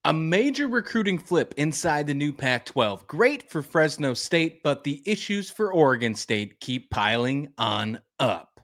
A major recruiting flip inside the new Pac 12. Great for Fresno State, but the issues for Oregon State keep piling on up.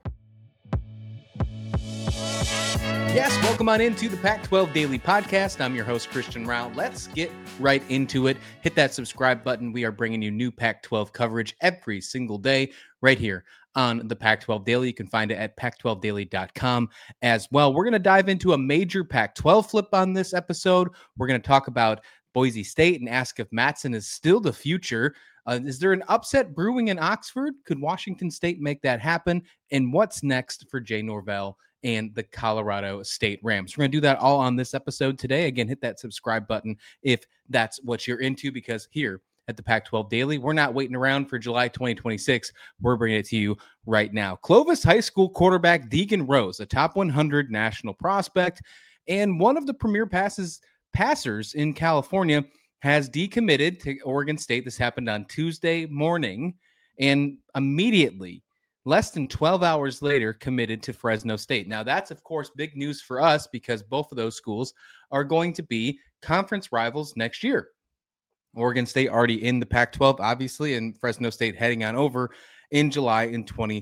Yes, welcome on into the Pac 12 Daily Podcast. I'm your host, Christian Rao. Let's get right into it. Hit that subscribe button. We are bringing you new Pac 12 coverage every single day right here on the Pac 12 Daily. You can find it at pac12daily.com as well. We're going to dive into a major Pac 12 flip on this episode. We're going to talk about Boise State and ask if Matson is still the future. Is there an upset brewing in Oxford? Could Washington State make that happen? And what's next for Jay Norvell and the Colorado State Rams? We're going to do that all on this episode today. Again, hit that subscribe button if that's what you're into, because here at the Pac-12 Daily, we're not waiting around for July 2026. We're bringing it to you right now. Clovis High School quarterback Deegan Rose, a top 100 national prospect and one of the premier passers in California, has decommitted to Oregon State. This happened on Tuesday morning, and immediately, less than 12 hours later, committed to Fresno State. Now, that's, of course, big news for us because both of those schools are going to be conference rivals next year. Oregon State already in the Pac-12, obviously, and Fresno State heading on over in July in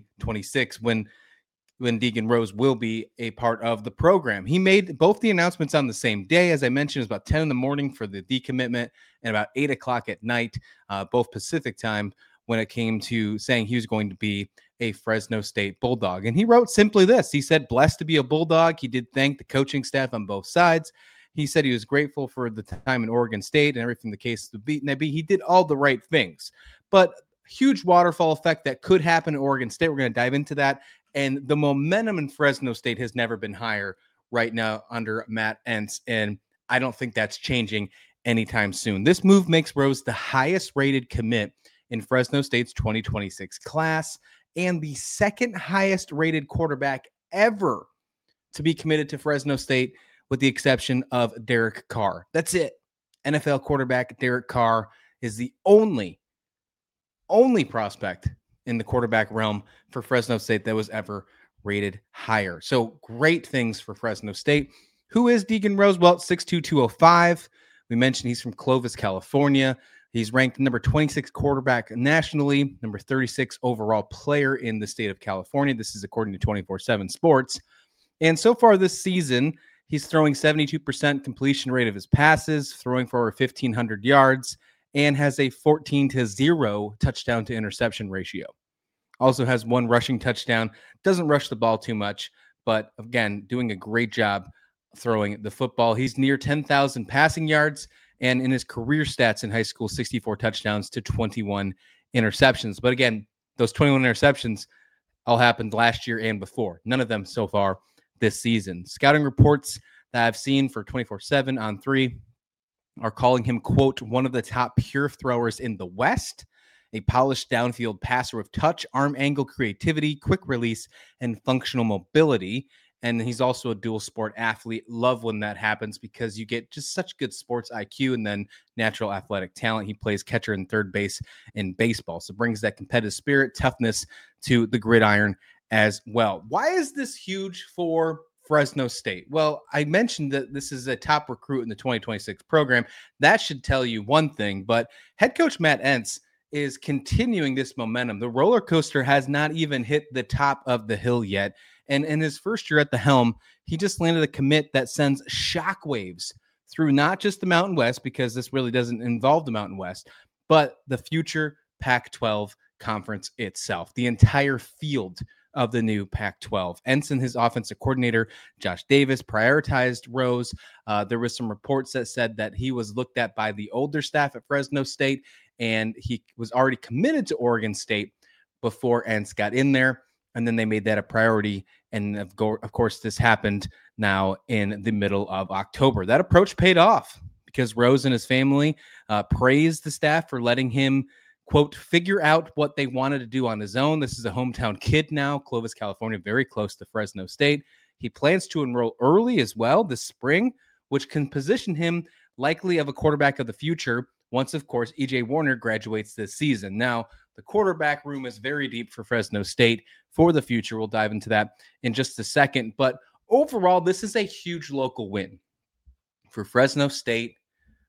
2026 when Deegan Rose will be a part of the program. He made both the announcements on the same day. As I mentioned, it was about 10 in the morning for the decommitment and about 8 o'clock at night, both Pacific time, when it came to saying he was going to be a Fresno State Bulldog. And he wrote simply this. He said, blessed to be a Bulldog. He did thank the coaching staff on both sides. He said he was grateful for the time in Oregon State and everything the case to be. He did all the right things. But huge waterfall effect that could happen in Oregon State. We're going to dive into that. And the momentum in Fresno State has never been higher right now under Matt Entz. And I don't think that's changing anytime soon. This move makes Rose the highest rated commit in Fresno State's 2026 class and the second highest rated quarterback ever to be committed to Fresno State, with the exception of Derek Carr. That's it. NFL quarterback Derek Carr is the only prospect in the quarterback realm for Fresno State that was ever rated higher. So great things for Fresno State. Who is Deegan Rose? Well, 6'2", 205. We mentioned he's from Clovis, California. He's ranked number 26 quarterback nationally, number 36 overall player in the state of California. This is according to 24/7 Sports. And so far this season, he's throwing 72% completion rate of his passes, throwing for over 1,500 yards, and has a 14-0 touchdown to interception ratio. Also has one rushing touchdown. Doesn't rush the ball too much, but again, doing a great job throwing the football. He's near 10,000 passing yards, and in his career stats in high school, 64 touchdowns to 21 interceptions. But again, those 21 interceptions all happened last year and before. None of them so far this season. Scouting reports that I've seen for 24/7 on 3 are calling him, quote, one of the top pure throwers in the West, a polished downfield passer with touch, arm angle creativity, quick release, and functional mobility. And he's also a dual sport athlete. Love when that happens because you get just such good sports IQ and then natural athletic talent. He plays catcher and third base in baseball, so brings that competitive spirit, toughness to the gridiron as well. Why is this huge for Fresno State? Well, I mentioned that this is a top recruit in the 2026 program. That should tell you one thing, but head coach Matt Entz is continuing this momentum. The roller coaster has not even hit the top of the hill yet. And in his first year at the helm, he just landed a commit that sends shockwaves through not just the Mountain West, because this really doesn't involve the Mountain West, but the future Pac-12 conference itself, the entire field of the new Pac-12. Ensign, his offensive coordinator, Josh Davis, prioritized Rose. There was some reports that said that he was looked at by the older staff at Fresno State, and he was already committed to Oregon State before Entz got in there. And then they made that a priority. And of course, this happened now in the middle of October. That approach paid off because Rose and his family praised the staff for letting him, quote, figure out what they wanted to do on his own. This is a hometown kid now, Clovis, California, very close to Fresno State. He plans to enroll early as well this spring, which can position him likely of a quarterback of the future once, of course, E.J. Warner graduates this season. Now, the quarterback room is very deep for Fresno State for the future. We'll dive into that in just a second. But overall, this is a huge local win for Fresno State,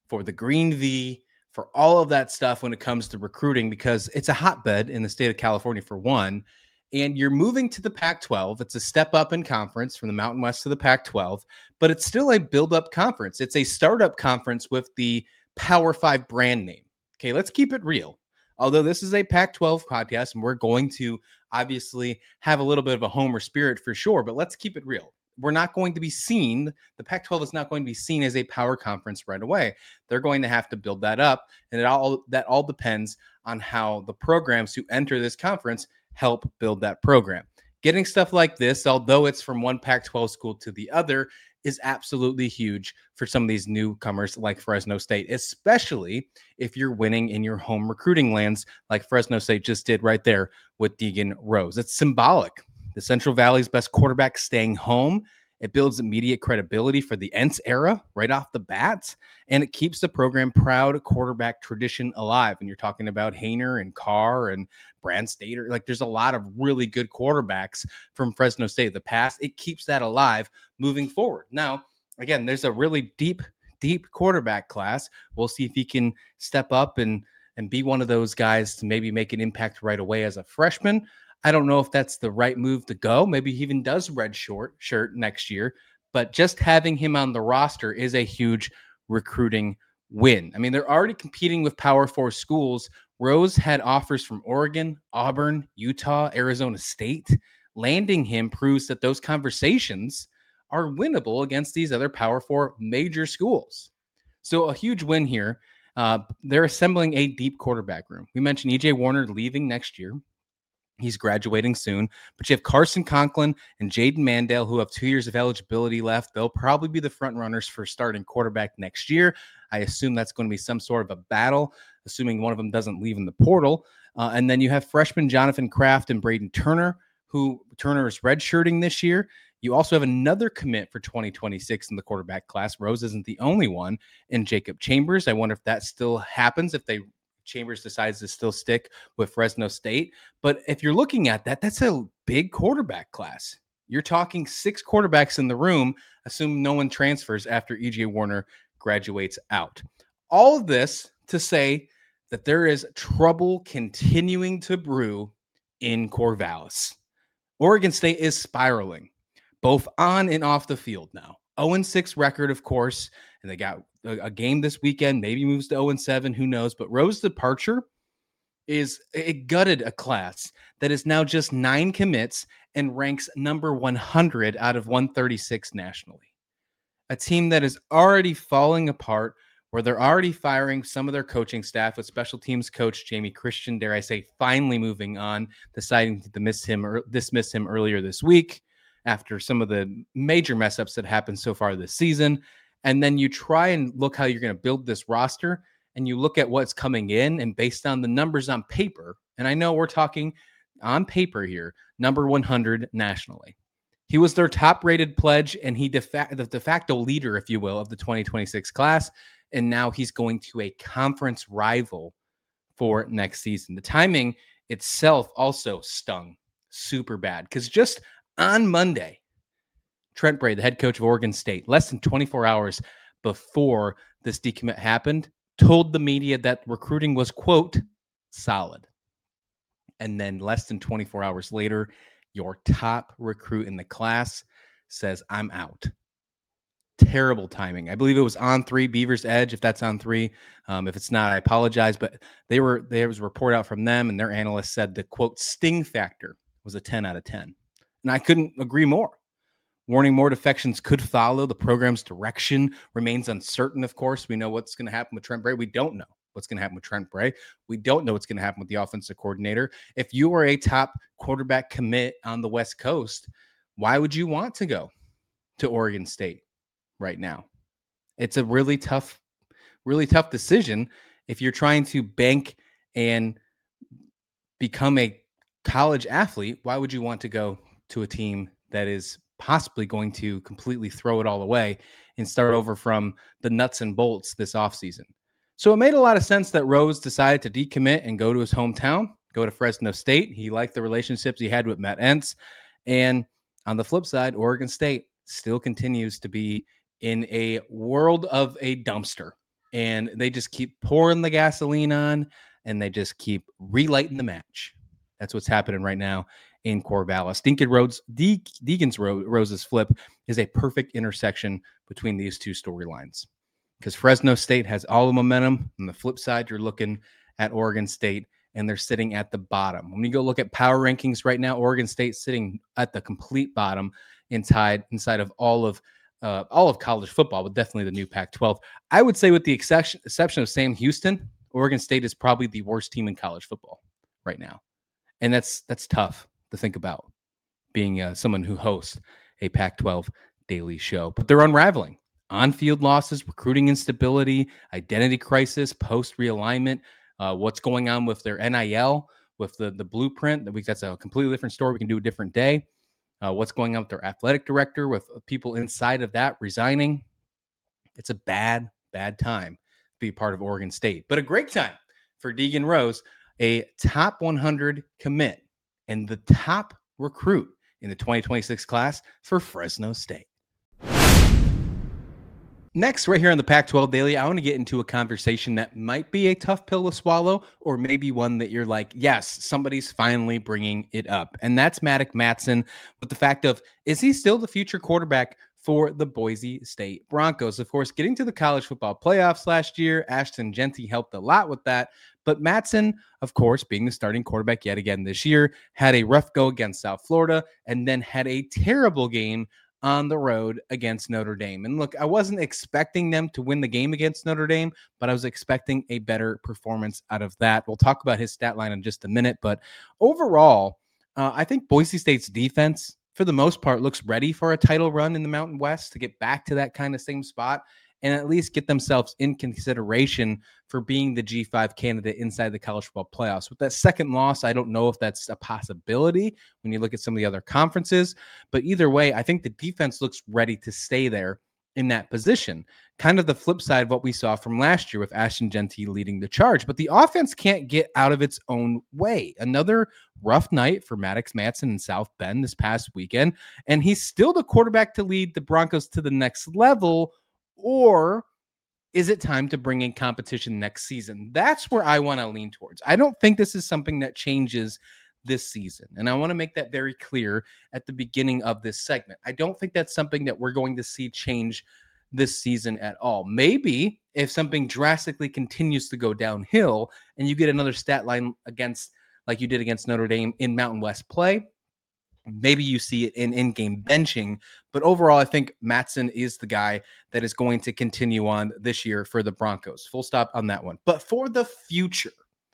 for the Green V, for all of that stuff when it comes to recruiting, because it's a hotbed in the state of California, for one. And you're moving to the Pac 12. It's a step up in conference from the Mountain West to the Pac 12, but it's still a build up conference. It's a startup conference with the Power 5 brand name. Okay, let's keep it real. Although this is a Pac 12 podcast and we're going to obviously have a little bit of a homer spirit for sure, but let's keep it real. We're not going to be seen, the Pac 12 is not going to be seen as a power conference right away. They're going to have to build that up. And that all depends on how the programs who enter this conference help build that program. Getting stuff like this, although it's from one Pac 12 school to the other, is absolutely huge for some of these newcomers like Fresno State, especially if you're winning in your home recruiting lands like Fresno State just did right there with Deegan Rose. It's symbolic. The Central Valley's best quarterback staying home. It builds immediate credibility for the Entz era right off the bat, and it keeps the program proud quarterback tradition alive. And you're talking about Haener and Carr and Brand Stater. Like, there's a lot of really good quarterbacks from Fresno State in the past. It keeps that alive moving forward. Now, again, there's a really deep quarterback class. We'll see if he can step up and be one of those guys to maybe make an impact right away as a freshman. I don't know if that's the right move to go. Maybe he even does red shirt next year, but just having him on the roster is a huge recruiting win. I mean, they're already competing with Power 4 schools. Rose had offers from Oregon, Auburn, Utah, Arizona State. Landing him proves that those conversations are winnable against these other Power 4 major schools. So a huge win here. They're assembling a deep quarterback room. We mentioned EJ Warner leaving next year. He's graduating soon, but you have Carson Conklin and Jaden Mandale, who have 2 years of eligibility left. They'll probably be the front runners for starting quarterback next year. I assume that's going to be some sort of a battle, assuming one of them doesn't leave in the portal. And then you have freshman Jonathan Kraft and Braden Turner, who Turner is redshirting this year. You also have another commit for 2026 in the quarterback class. Rose isn't the only one. And Jacob Chambers, I wonder if that still happens, if Chambers decides to still stick with Fresno State. But if you're looking at that, that's a big quarterback class. You're talking 6 quarterbacks in the room, assuming no one transfers after EJ Warner graduates out. All of this to say that there is trouble continuing to brew in Corvallis. Oregon State is spiraling, both on and off the field now. 0-6 record, of course, and they got a game this weekend, maybe moves to 0-7, who knows. But Rose's departure it gutted a class that is now just 9 commits and ranks number 100 out of 136 nationally. A team that is already falling apart, where they're already firing some of their coaching staff, with special teams coach Jamie Christian, dare I say, finally moving on, deciding to dismiss him earlier this week after some of the major mess ups that happened so far this season. And then you try and look how you're going to build this roster, and you look at what's coming in, and based on the numbers on paper, and I know we're talking on paper here, number 100 nationally. He was their top-rated pledge, and the de facto leader, if you will, of the 2026 class, and now he's going to a conference rival for next season. The timing itself also stung super bad, because just on Monday, Trent Bray, the head coach of Oregon State, less than 24 hours before this decommit happened, told the media that recruiting was, quote, solid. And then less than 24 hours later, your top recruit in the class says, I'm out. Terrible timing. I believe it was On3, Beaver's Edge, if that's On3. If it's not, I apologize. But there was a report out from them, and their analyst said the, quote, sting factor was a 10 out of 10. And I couldn't agree more. Warning more defections could follow. The program's direction remains uncertain, of course. We know what's going to happen with Trent Bray. We don't know what's going to happen with Trent Bray. We don't know what's going to happen with the offensive coordinator. If you are a top quarterback commit on the West Coast, why would you want to go to Oregon State right now? It's a really tough decision if you're trying to bank and become a college athlete. Why would you want to go to a team that is possibly going to completely throw it all away and start over from the nuts and bolts this offseason? So it made a lot of sense that Rose decided to decommit and go to his hometown, go to Fresno State. He liked the relationships he had with Matt Entz. And on the flip side, Oregon State still continues to be in a world of a dumpster and they just keep pouring the gasoline on, and they just keep relighting the match. That's what's happening right now in Corvallis. Deegan's Rose's flip is a perfect intersection between these two storylines, because Fresno State has all the momentum. On the flip side, you're looking at Oregon State, and they're sitting at the bottom. When you go look at power rankings right now, Oregon State sitting at the complete bottom inside of all of college football, but definitely the new Pac-12. I would say, with the exception of Sam Houston, Oregon State is probably the worst team in college football right now, and that's tough to think about, being someone who hosts a Pac-12 daily show. But they're unraveling. On-field losses, recruiting instability, identity crisis, post-realignment, what's going on with their NIL, with the blueprint. That's a completely different story. We can do a different day. What's going on with their athletic director, with people inside of that resigning. It's a bad time to be part of Oregon State, but a great time for Deegan Rose, a top 100 commit and the top recruit in the 2026 class for Fresno State. Next, right here on the Pac-12 Daily, I want to get into a conversation that might be a tough pill to swallow, or maybe one that you're like, yes, somebody's finally bringing it up. And that's Maddox Mattson, with the fact of, is he still the future quarterback for the Boise State Broncos? Of course, getting to the college football playoffs last year, Ashton Jeanty helped a lot with that. But Mattson, of course, being the starting quarterback yet again this year, had a rough go against South Florida, and then had a terrible game on the road against Notre Dame. And look, I wasn't expecting them to win the game against Notre Dame, but I was expecting a better performance out of that. We'll talk about his stat line in just a minute. But overall, I think Boise State's defense, for the most part, looks ready for a title run in the Mountain West, to get back to that kind of same spot and at least get themselves in consideration for being the G5 candidate inside the college football playoffs. With that second loss, I don't know if that's a possibility when you look at some of the other conferences, but either way, I think the defense looks ready to stay there in that position. Kind of the flip side of what we saw from last year with Ashton Jeanty leading the charge, but the offense can't get out of its own way. Another rough night for Maddox Mattson in South Bend this past weekend, and he's still the quarterback to lead the Broncos to the next level. Or is it time to bring in competition next season? That's where I want to lean towards. I don't think this is something that changes this season. And I want to make that very clear at the beginning of this segment. I don't think that's something that we're going to see change this season at all. Maybe if something drastically continues to go downhill and you get another stat line against, like you did against Notre Dame in Mountain West play, maybe you see it in in-game benching. But overall, I think Mattson is the guy that is going to continue on this year for the Broncos. Full stop on that one. But for the future,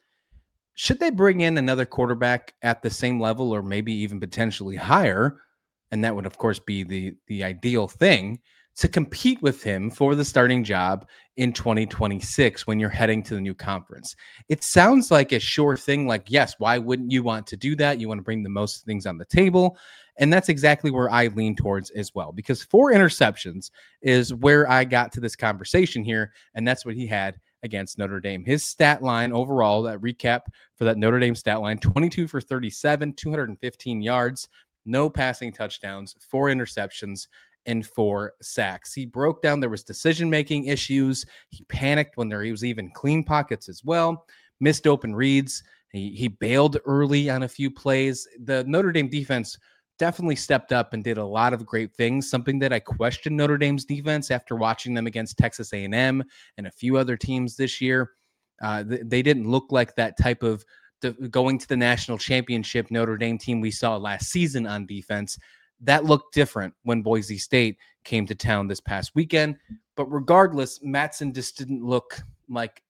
should they bring in another quarterback at the same level or maybe even potentially higher? And that would, of course, be the ideal thing, to compete with him for the starting job in 2026 when you're heading to the new conference. It sounds like a sure thing. Like, yes, why wouldn't you want to do that? You want to bring the most things on the table. And that's exactly where I lean towards as well, because 4 interceptions is where I got to this conversation here. And that's what he had against Notre Dame. His stat line overall, that recap for that Notre Dame stat line, 22 for 37, 215 yards, no passing touchdowns, 4 interceptions, and 4 sacks. He broke down there was decision-making issues. He panicked when he was even clean pockets as well. Missed open reads. He bailed early on a few plays. The Notre Dame defense definitely stepped up and did a lot of great things, something that I questioned Notre Dame's defense after watching them against Texas A&M and a few other teams this year. They didn't look like that type of going to the national championship Notre Dame team we saw last season on defense. That looked different when Boise State came to town this past weekend. But regardless, Mattson just didn't look like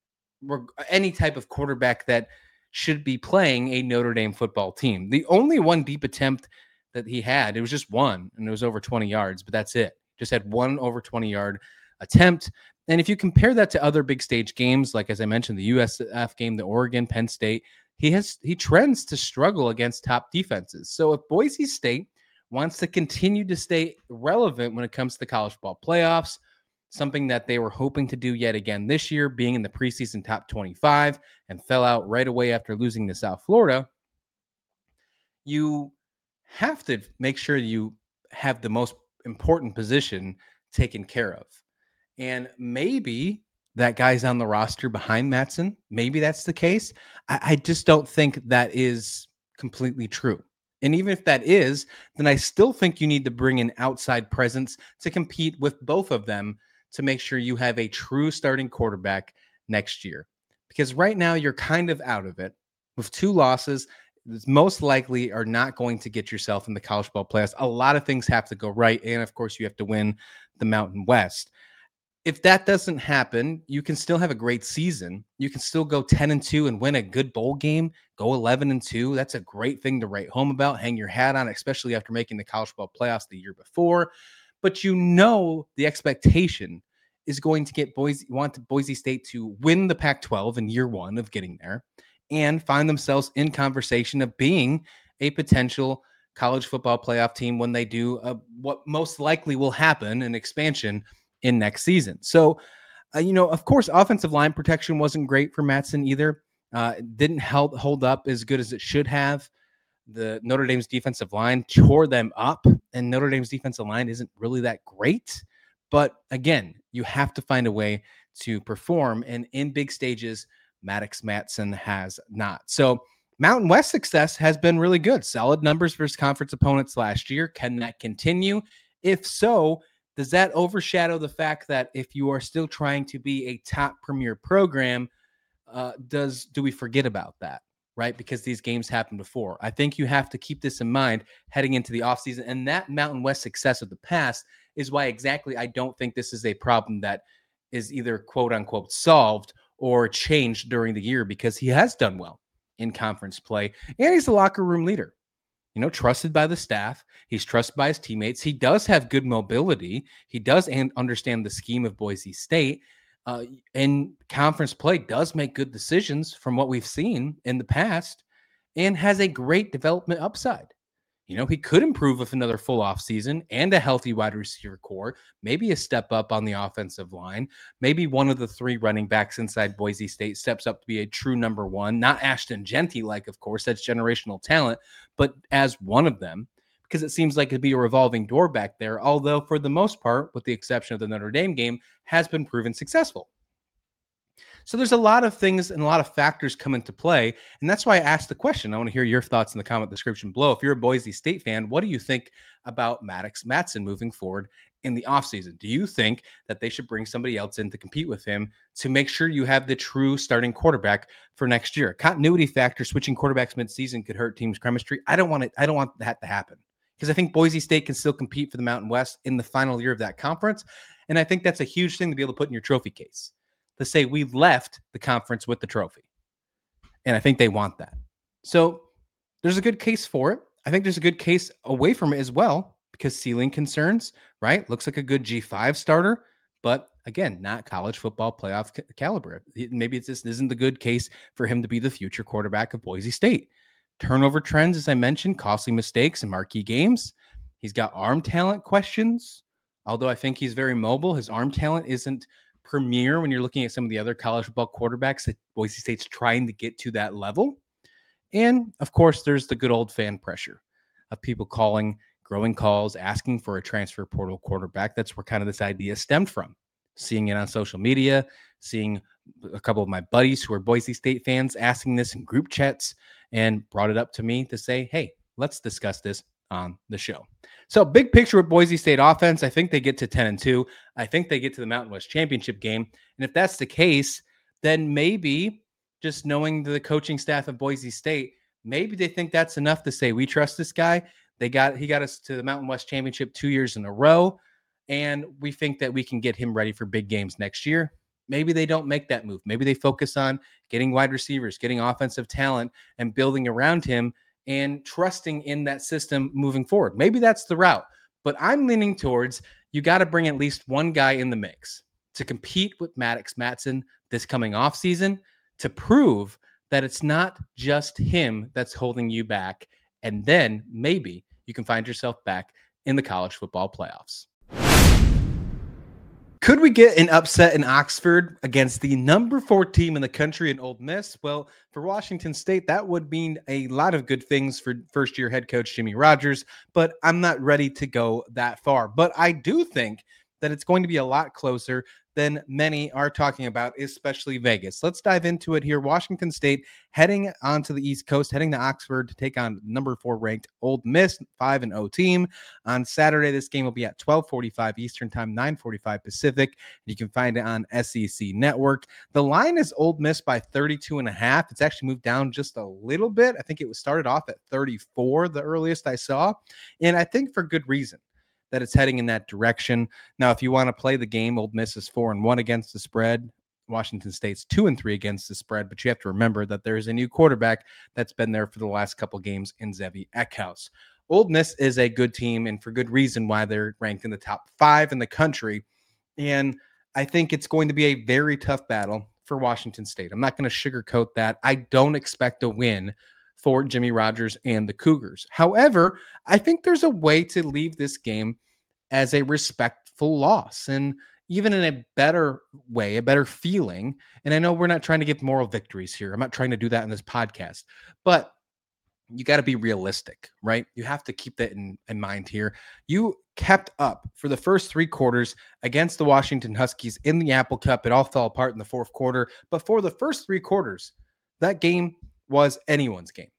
any type of quarterback that should be playing a Notre Dame football team. The only one deep attempt that he had, it was just one, and it was over 20 yards, but that's it. Just had one over 20-yard attempt. And if you compare that to other big stage games, like as I mentioned, the USF game, the Oregon, Penn State, he trends to struggle against top defenses. So if Boise State wants to continue to stay relevant when it comes to the college football playoffs, something that they were hoping to do yet again this year, being in the preseason top 25 and fell out right away after losing to South Florida, you have to make sure you have the most important position taken care of. And maybe that guy's on the roster behind Matson. Maybe that's the case. I just don't think that is completely true. And even if that is, then I still think you need to bring an outside presence to compete with both of them to make sure you have a true starting quarterback next year. Because right now you're kind of out of it with 2 losses. Most likely are not going to get yourself in the college football playoffs. A lot of things have to go right. And of course, you have to win the Mountain West. If that doesn't happen, you can still have a great season. You can still go 10-2 and win a good bowl game, go 11-2. That's a great thing to write home about, hang your hat on, especially after making the college football playoffs the year before. But you know the expectation is going to get Boise State to win the Pac-12 in year one of getting there and find themselves in conversation of being a potential college football playoff team when they do what most likely will happen, an expansion in next season. So, of course, offensive line protection wasn't great for Matson either. Didn't hold up as good as it should have. The Notre Dame's defensive line tore them up, and Notre Dame's defensive line isn't really that great. But again, you have to find a way to perform, and in big stages, Maddox Matson has not. So Mountain West success has been really good. Solid numbers versus conference opponents last year. Can that continue? If so, does that overshadow the fact that if you are still trying to be a top premier program, do we forget about that, right? Because these games happened before. I think you have to keep this in mind heading into the offseason. And that Mountain West success of the past is why exactly I don't think this is a problem that is either quote unquote solved or changed during the year, because he has done well in conference play and he's a locker room leader. Trusted by the staff. He's trusted by his teammates. He does have good mobility. He does understand the scheme of Boise State. And conference play does make good decisions from what we've seen in the past and has a great development upside. He could improve with another full off season and a healthy wide receiver core, maybe a step up on the offensive line. Maybe one of the 3 running backs inside Boise State steps up to be a true number 1, not Ashton Jeanty, of course, that's generational talent, but as one of them, because it seems like it'd be a revolving door back there. Although for the most part, with the exception of the Notre Dame game, has been proven successful. So there's a lot of things and a lot of factors come into play. And that's why I asked the question. I want to hear your thoughts in the comment description below. If you're a Boise State fan, what do you think about Maddox Matson moving forward in the offseason? Do you think that they should bring somebody else in to compete with him to make sure you have the true starting quarterback for next year? Continuity factor, switching quarterbacks midseason could hurt teams' chemistry. I don't want that to happen, because I think Boise State can still compete for the Mountain West in the final year of that conference. And I think that's a huge thing to be able to put in your trophy case, to say we left the conference with the trophy. And I think they want that. So there's a good case for it. I think there's a good case away from it as well, because ceiling concerns, right? Looks like a good G5 starter, but again, not college football playoff caliber. Maybe it just isn't the good case for him to be the future quarterback of Boise State. Turnover trends, as I mentioned, costly mistakes in marquee games. He's got arm talent questions, although I think he's very mobile. His arm talent isn't premier when you're looking at some of the other college football quarterbacks that Boise State's trying to get to that level. And of course, there's the good old fan pressure of people calling, growing calls, asking for a transfer portal quarterback. That's where kind of this idea stemmed from. Seeing it on social media, seeing a couple of my buddies who are Boise State fans asking this in group chats, and brought it up to me to say, hey, let's discuss this on the show. So big picture with Boise State offense, I think they get to 10-2. I think they get to the Mountain West Championship game. And if that's the case, then maybe just knowing the coaching staff of Boise State, maybe they think that's enough to say, we trust this guy. He got us to the Mountain West Championship 2 years in a row. And we think that we can get him ready for big games next year. Maybe they don't make that move. Maybe they focus on getting wide receivers, getting offensive talent, and building around him and trusting in that system moving forward. Maybe that's the route. But I'm leaning towards you got to bring at least one guy in the mix to compete with Maddox Matson this coming offseason, to prove that it's not just him that's holding you back. And then maybe you can find yourself back in the college football playoffs. Could we get an upset in Oxford against the number 4 team in the country in Ole Miss? Well, for Washington State, that would mean a lot of good things for first-year head coach Jimmy Rogers, but I'm not ready to go that far. But I do think that it's going to be a lot closer than many are talking about, especially Vegas. Let's dive into it here. Washington State heading onto the East Coast, heading to Oxford to take on number 4 ranked Ole Miss, 5-0 team. On Saturday, this game will be at 12:45 Eastern Time, 9:45 Pacific. You can find it on SEC Network. The line is Ole Miss by 32.5. It's actually moved down just a little bit. I think it was started off at 34, the earliest I saw, and I think for good reason that it's heading in that direction. Now, if you want to play the game, Ole Miss is 4-1 against the spread. Washington State's 2-3 against the spread, but you have to remember that there is a new quarterback that's been there for the last couple games in Zevi Eckhouse. Ole Miss is a good team, and for good reason why they're ranked in the top 5 in the country. And I think it's going to be a very tough battle for Washington State. I'm not going to sugarcoat that. I don't expect a win for Jimmy Rogers and the Cougars. However, I think there's a way to leave this game as a respectful loss and even in a better way, a better feeling. And I know we're not trying to give moral victories here. I'm not trying to do that in this podcast, but you got to be realistic, right? You have to keep that in mind here. You kept up for the first 3 quarters against the Washington Huskies in the Apple Cup. It all fell apart in the 4th quarter. But for the first 3 quarters, that game was anyone's game.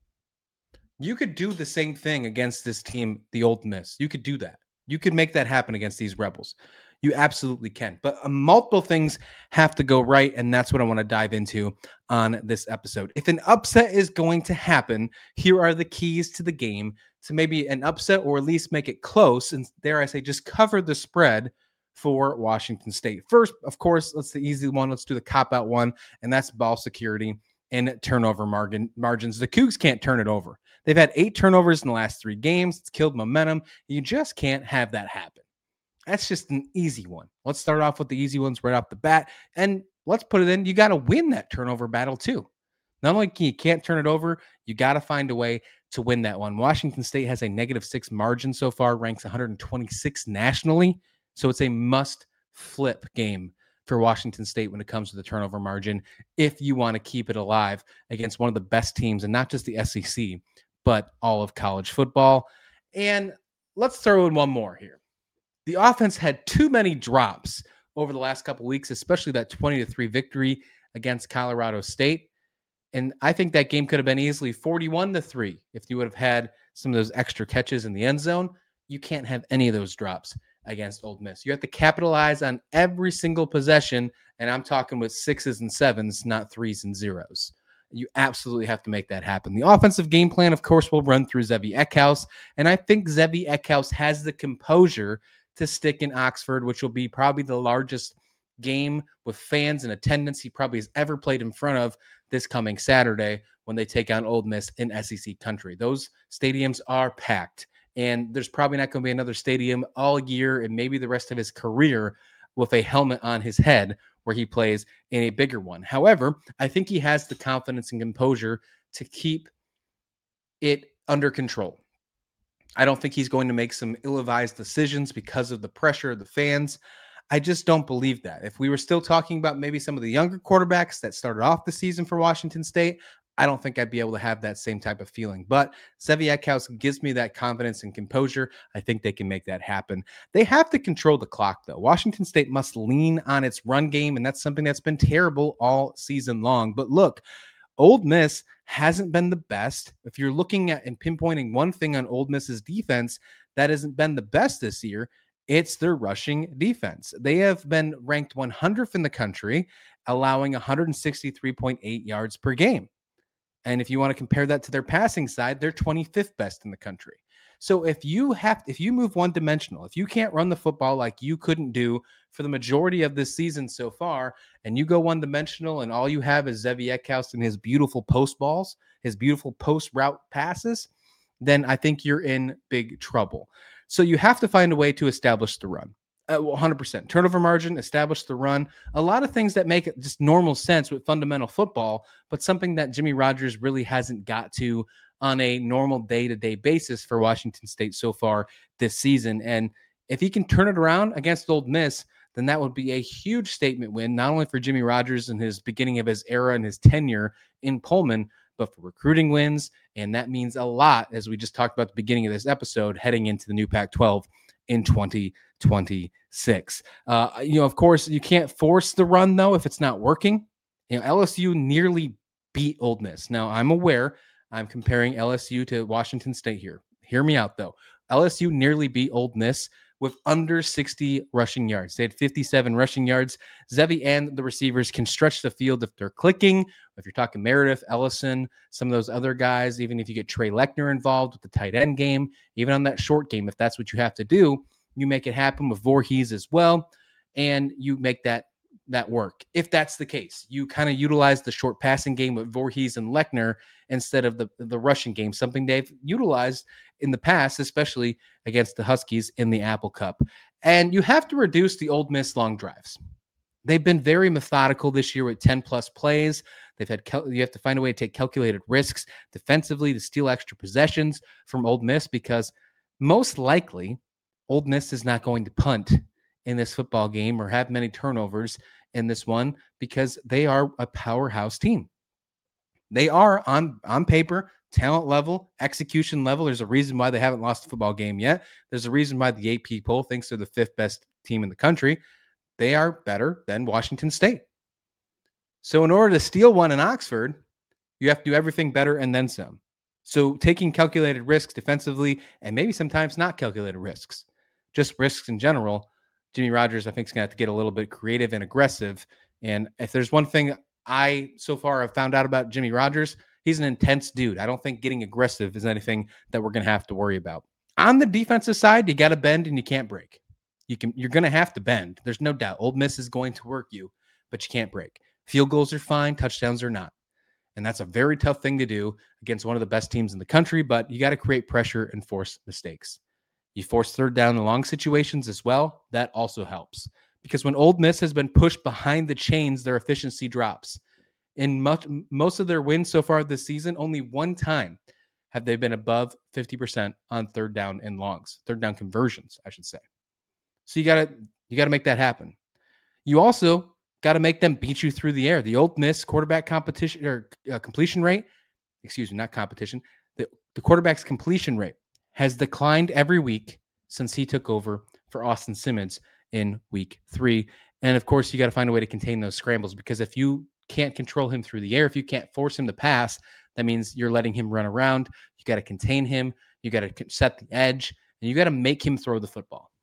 You could do the same thing against this team, the Ole Miss. You could do that. You could make that happen against these Rebels. You absolutely can. But multiple things have to go right, and that's what I want to dive into on this episode. If an upset is going to happen, here are the keys to the game to maybe an upset or at least make it close, and dare I say, just cover the spread for Washington State. First, of course, let's the easy one. Let's do the cop-out one, and that's ball security and turnover margins. The Cougs can't turn it over. They've had 8 turnovers in the last 3 games. It's killed momentum. You just can't have that happen. That's just an easy one. Let's start off with the easy ones right off the bat. And let's put it in. You got to win that turnover battle too. Not only can you can't turn it over, you got to find a way to win that one. Washington State has a -6 margin so far, ranks 126 nationally. So it's a must flip game for Washington State when it comes to the turnover margin if you want to keep it alive against one of the best teams, and not just the SEC, but all of college football. And let's throw in one more here. The offense had too many drops over the last couple of weeks, especially that 20-3 victory against Colorado State. And I think that game could have been easily 41-3 if you would have had some of those extra catches in the end zone. You can't have any of those drops against Ole Miss. You have to capitalize on every single possession, and I'm talking with 6s and 7s, not 3s and 0s. You absolutely have to make that happen. The offensive game plan, of course, will run through Zevi Eckhouse, and I think Zevi Eckhouse has the composure to stick in Oxford, which will be probably the largest game with fans and attendance he probably has ever played in front of this coming Saturday when they take on Ole Miss in SEC country. Those stadiums are packed, and there's probably not going to be another stadium all year and maybe the rest of his career with a helmet on his head where he plays in a bigger one. However, I think he has the confidence and composure to keep it under control. I don't think he's going to make some ill-advised decisions because of the pressure of the fans. I just don't believe that. If we were still talking about maybe some of the younger quarterbacks that started off the season for Washington State, I don't think I'd be able to have that same type of feeling. But Zevi Eckhouse gives me that confidence and composure. I think they can make that happen. They have to control the clock, though. Washington State must lean on its run game, and that's something that's been terrible all season long. But look, Ole Miss hasn't been the best. If you're looking at and pinpointing one thing on Ole Miss's defense that hasn't been the best this year, it's their rushing defense. They have been ranked 100th in the country, allowing 163.8 yards per game. And if you want to compare that to their passing side, they're 25th best in the country. So if you move one dimensional, if you can't run the football like you couldn't do for the majority of this season so far, and you go one dimensional and all you have is Zevi Eckhouse and his beautiful post balls, his beautiful post route passes, then I think you're in big trouble. So you have to find a way to establish the run. 100%. Turnover margin, establish the run. A lot of things that make it just normal sense with fundamental football, but something that Jimmy Rogers really hasn't got to on a normal day-to-day basis for Washington State so far this season. And if he can turn it around against Ole Miss, then that would be a huge statement win, not only for Jimmy Rogers and his beginning of his era and his tenure in Pullman, but for recruiting wins. And that means a lot, as we just talked about at the beginning of this episode, heading into the new Pac-12 in 2020. 26. Of course, you can't force the run, though, if it's not working. LSU nearly beat Ole Miss. Now, I'm aware I'm comparing LSU to Washington State here. Hear me out, though. LSU nearly beat Ole Miss with under 60 rushing yards. They had 57 rushing yards. Zevi and the receivers can stretch the field if they're clicking. If you're talking Meredith, Ellison, some of those other guys, even if you get Trey Lechner involved with the tight end game, even on that short game, if that's what you have to do, you make it happen with Voorhees as well, and you make that work. If that's the case, you kind of utilize the short passing game with Voorhees and Lechner instead of the rushing game, something they've utilized in the past, especially against the Huskies in the Apple Cup. And you have to reduce the Ole Miss long drives. They've been very methodical this year with 10 plus plays. You have to find a way to take calculated risks defensively to steal extra possessions from Ole Miss, because most likely Ole Miss is not going to punt in this football game or have many turnovers in this one, because they are a powerhouse team. They are on paper, talent level, execution level. There's a reason why they haven't lost a football game yet. There's a reason why the AP poll thinks they're the 5th best team in the country. They are better than Washington State. So in order to steal one in Oxford, you have to do everything better and then some. So taking calculated risks defensively, and maybe sometimes not calculated risks, just risks in general, Jimmy Rogers, I think, is going to have to get a little bit creative and aggressive. And if there's one thing I so far have found out about Jimmy Rogers, he's an intense dude. I don't think getting aggressive is anything that we're going to have to worry about. On the defensive side, you got to bend and you can't break. You're going to have to bend. There's no doubt. Ole Miss is going to work you, but you can't break. Field goals are fine. Touchdowns are not. And that's a very tough thing to do against one of the best teams in the country, but you got to create pressure and force mistakes. You force third down and long situations as well. That also helps, because when Ole Miss has been pushed behind the chains, their efficiency drops. In most of their wins so far this season, only one time have they been above 50% on third down and longs, third down conversions, I should say. So you got to make that happen. You also got to make them beat you through the air. The Ole Miss quarterback competition or completion rate, not competition. The quarterback's completion rate has declined every week since he took over for Austin Simmons in week 3. And of course, you got to find a way to contain those scrambles, because if you can't control him through the air, if you can't force him to pass, that means you're letting him run around. You got to contain him. You got to set the edge, and you got to make him throw the football.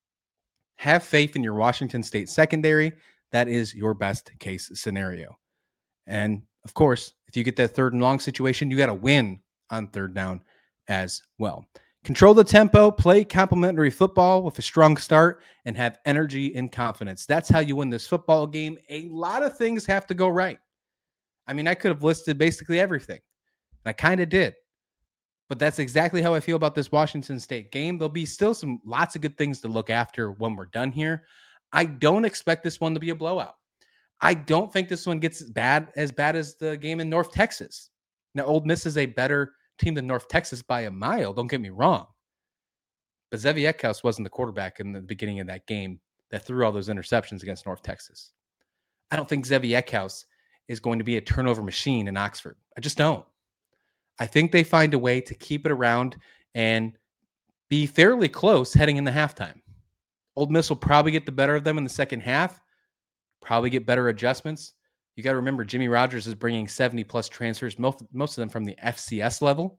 Have faith in your Washington State secondary. That is your best case scenario. And of course, if you get that third and long situation, you got to win on third down as well. Control the tempo, play complementary football with a strong start, and have energy and confidence. That's how you win this football game. A lot of things have to go right. I mean, I could have listed basically everything, and I kind of did. But that's exactly how I feel about this Washington State game. There'll be still lots of good things to look after when we're done here. I don't expect this one to be a blowout. I don't think this one gets as bad as the game in North Texas. Now, Ole Miss is a better team than North Texas by a mile. Don't get me wrong. But Zevi Eckhouse wasn't the quarterback in the beginning of that game that threw all those interceptions against North Texas. I don't think Zevi Eckhouse is going to be a turnover machine in Oxford. I just don't. I think they find a way to keep it around and be fairly close heading into halftime. Ole Miss will probably get the better of them in the second half, probably get better adjustments. You got to remember, Jimmy Rogers is bringing 70-plus transfers, most of them from the FCS level.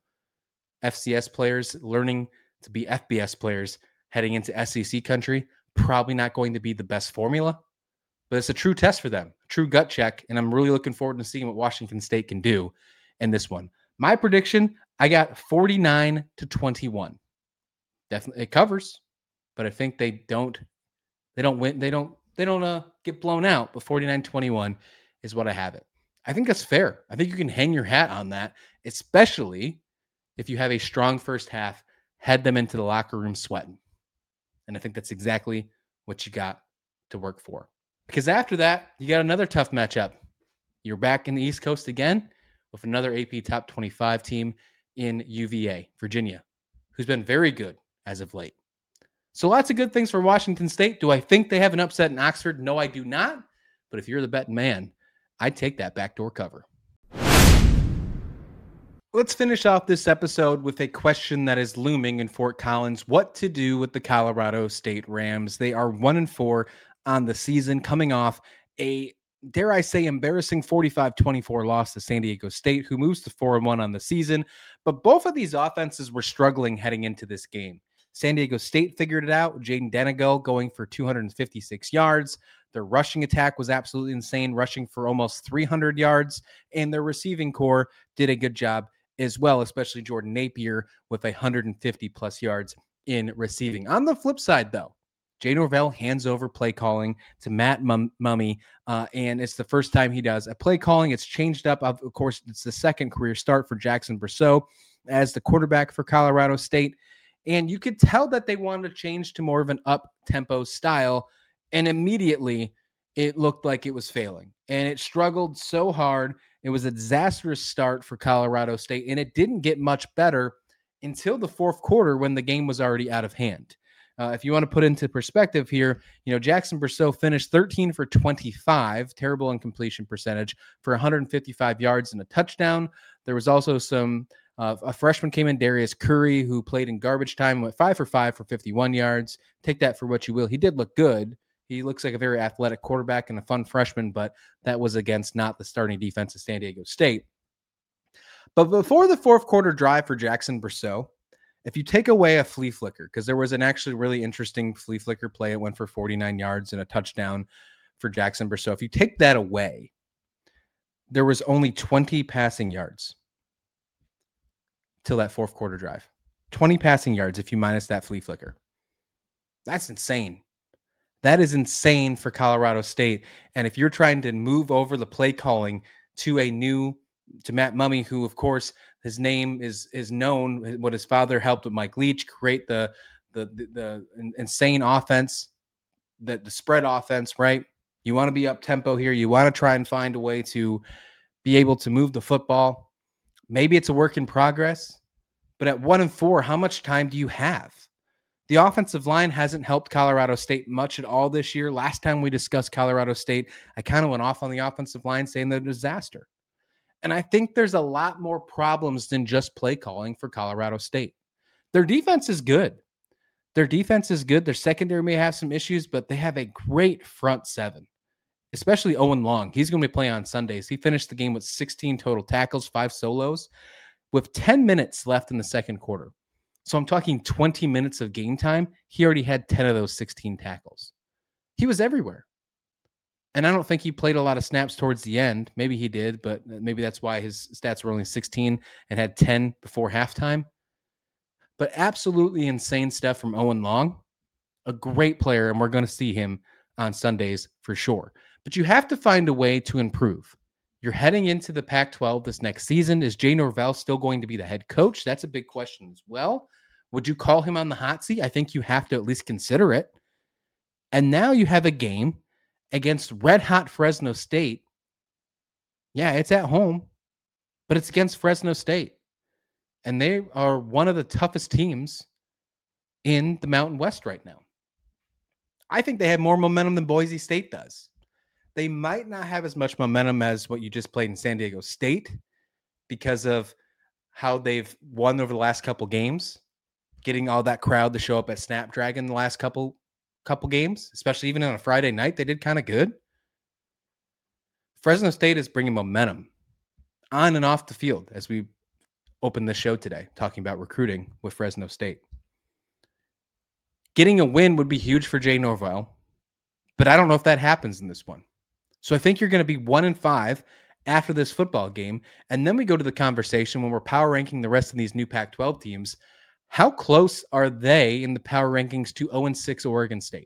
FCS players learning to be FBS players heading into SEC country, probably not going to be the best formula, but it's a true test for them, a true gut check, and I'm really looking forward to seeing what Washington State can do in this one. My prediction, I got 49-21. Definitely it covers, but I think they don't win. They don't get blown out, but 49-21 is what I have it. I think that's fair. I think you can hang your hat on that, especially if you have a strong first half, head them into the locker room sweating. And I think that's exactly what you got to work for. Because after that, you got another tough matchup. You're back in the East Coast again with another AP Top 25 team in UVA, Virginia, who's been very good as of late. So lots of good things for Washington State. Do I think they have an upset in Oxford? No, I do not. But if you're the betting man, I'd take that backdoor cover. Let's finish off this episode with a question that is looming in Fort Collins. What to do with the Colorado State Rams? They are 1-4 on the season, coming off a, dare I say, embarrassing 45-24 loss to San Diego State, who moves to 4-1 on the season. But both of these offenses were struggling heading into this game. San Diego State figured it out. Jaden Denegal going for 256 yards. Their rushing attack was absolutely insane, rushing for almost 300 yards. And their receiving core did a good job as well, especially Jordan Napier with 150 plus yards in receiving. On the flip side, though, Jay Norvell hands over play calling to Matt Mumme, and it's the first time he does a play calling. It's changed up. Of course, it's the second career start for Jackson Brousseau as the quarterback for Colorado State. And you could tell that they wanted to change to more of an up-tempo style, and immediately it looked like it was failing. And it struggled so hard. It was a disastrous start for Colorado State, and it didn't get much better until the fourth quarter when the game was already out of hand. If you want to put into perspective here, Jackson Brousseau finished 13 for 25, terrible incompletion percentage, for 155 yards and a touchdown. There was also a freshman came in, Darius Curry, who played in garbage time, went 5 for 5 for 51 yards. Take that for what you will. He did look good. He looks like a very athletic quarterback and a fun freshman, but that was against not the starting defense of San Diego State. But before the fourth quarter drive for Jackson Brousseau, if you take away a flea flicker, because there was an actually really interesting flea flicker play, it went for 49 yards and a touchdown for Jackson Brousseau. If you take that away, there was only 20 passing yards till that fourth quarter drive. 20 passing yards if you minus that flea flicker. That's insane. That is insane for Colorado State. And if you're trying to move over the play calling to Matt Mumme, who, of course, his name is known, what his father helped with Mike Leach create the insane offense, the spread offense, right? You want to be up tempo here. You want to try and find a way to be able to move the football. Maybe it's a work in progress, but at 1-4, how much time do you have? The offensive line hasn't helped Colorado State much at all this year. Last time we discussed Colorado State, I kind of went off on the offensive line saying they're a disaster. And I think there's a lot more problems than just play calling for Colorado State. Their defense is good. Their secondary may have some issues, but they have a great front seven, especially Owen Long. He's going to be playing on Sundays. He finished the game with 16 total tackles, 5 solos, with 10 minutes left in the second quarter. So I'm talking 20 minutes of game time. He already had 10 of those 16 tackles. He was everywhere. And I don't think he played a lot of snaps towards the end. Maybe he did, but maybe that's why his stats were only 16 and had 10 before halftime. But absolutely insane stuff from Owen Long. A great player, and we're going to see him on Sundays for sure. But you have to find a way to improve. You're heading into the Pac-12 this next season. Is Jay Norvell still going to be the head coach? That's a big question as well. Would you call him on the hot seat? I think you have to at least consider it. And now you have a game against red-hot Fresno State. Yeah, it's at home, but it's against Fresno State. And they are one of the toughest teams in the Mountain West right now. I think they have more momentum than Boise State does. They might not have as much momentum as what you just played in San Diego State because of how they've won over the last couple games, getting all that crowd to show up at Snapdragon the last couple games, especially even on a Friday night. They did kind of good. Fresno State is bringing momentum on and off the field as we open the show today, talking about recruiting with Fresno State. Getting a win would be huge for Jay Norvell, but I don't know if that happens in this one. So I think you're going to be 1-5 after this football game. And then we go to the conversation when we're power ranking the rest of these new Pac-12 teams. How close are they in the power rankings to 0-6 Oregon State?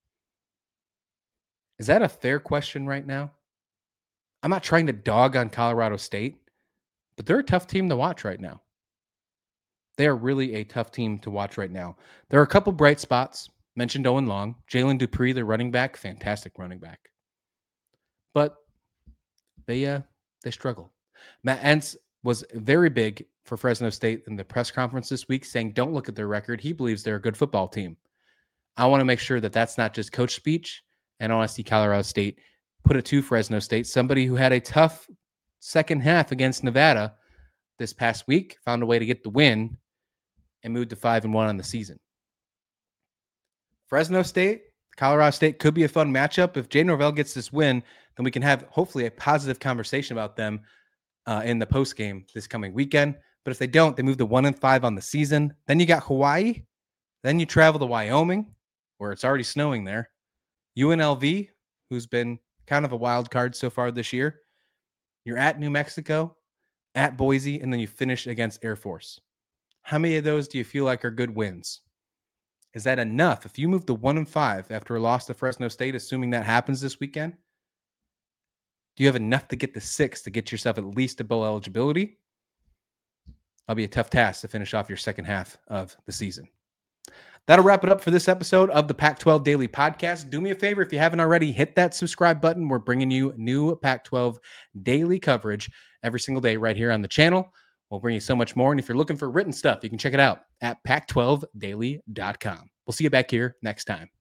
Is that a fair question right now? I'm not trying to dog on Colorado State, but they're a tough team to watch right now. They are really a tough team to watch right now. There are a couple bright spots. Mentioned Owen Long. Jalen Dupree, their running back, fantastic running back. But they struggle. Matt Entz was very big for Fresno State in the press conference this week, saying don't look at their record. He believes they're a good football team. I want to make sure that that's not just coach speech, and I want to see Colorado State put it to Fresno State, somebody who had a tough second half against Nevada this past week, found a way to get the win, and moved to 5-1 on the season. Fresno State, Colorado State could be a fun matchup. If Jay Norvell gets this win, then we can have hopefully a positive conversation about them in the post game this coming weekend. But if they don't, they move to 1-5 on the season. Then you got Hawaii. Then you travel to Wyoming, where it's already snowing there. UNLV, who's been kind of a wild card so far this year. You're at New Mexico, at Boise, and then you finish against Air Force. How many of those do you feel like are good wins? Is that enough? If you move to 1-5 after a loss to Fresno State, assuming that happens this weekend, do you have enough to get the 6 to get yourself at least to bowl eligibility? That'll be a tough task to finish off your second half of the season. That'll wrap it up for this episode of the Pac-12 Daily Podcast. Do me a favor, if you haven't already, hit that subscribe button. We're bringing you new Pac-12 daily coverage every single day right here on the channel. We'll bring you so much more. And if you're looking for written stuff, you can check it out at pac12daily.com. We'll see you back here next time.